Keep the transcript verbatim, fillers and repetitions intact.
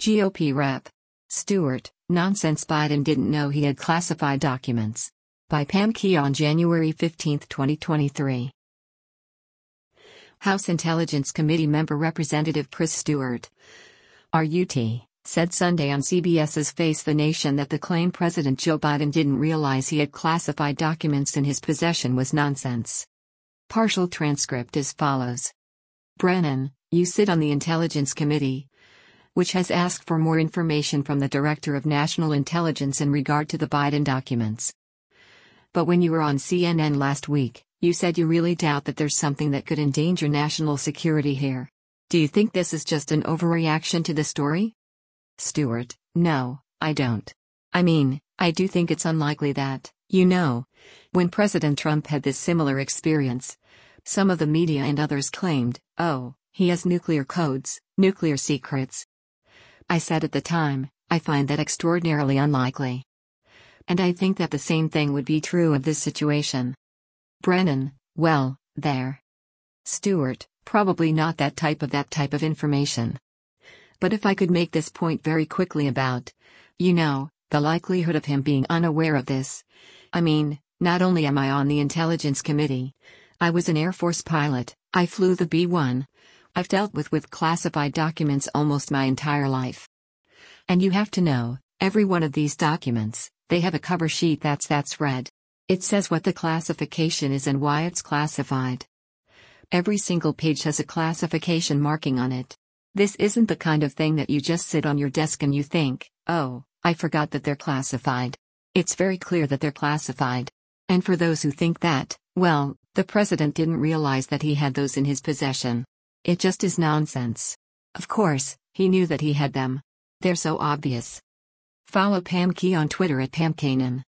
G O P Rep. Stewart, nonsense Biden didn't know he had classified documents. By Pam Keon, January fifteenth, twenty twenty-three. House Intelligence Committee member Representative Chris Stewart, R U T, said Sunday on CBS's Face the Nation that the claim President Joe Biden didn't realize he had classified documents in his possession was nonsense. Partial transcript as follows. Brennan, you sit on the Intelligence Committee, which has asked for more information from the Director of National Intelligence in regard to the Biden documents. But when you were on C N N last week, you said you really doubt that there's something that could endanger national security here. Do you think this is just an overreaction to the story? Stewart, no, I don't. I mean, I do think it's unlikely that, you know, when President Trump had this similar experience, some of the media and others claimed, oh, he has nuclear codes, nuclear secrets. I said at the time, I find that extraordinarily unlikely. And I think that the same thing would be true of this situation. Brennan, well, there. Stewart, probably not that type of that type of information. But if I could make this point very quickly about, you know, the likelihood of him being unaware of this. I mean, not only am I on the Intelligence Committee, I was an Air Force pilot, I flew the B one. I've dealt with with classified documents almost my entire life. And you have to know, every one of these documents, they have a cover sheet that's that's red. It says what the classification is and why it's classified. Every single page has a classification marking on it. This isn't the kind of thing that you just sit on your desk and you think, oh, I forgot that they're classified. It's very clear that they're classified. And for those who think that, well, the president didn't realize that he had those in his possession. It just is nonsense. Of course, he knew that he had them. They're so obvious. Follow Pam Key on Twitter at Pam Kanan.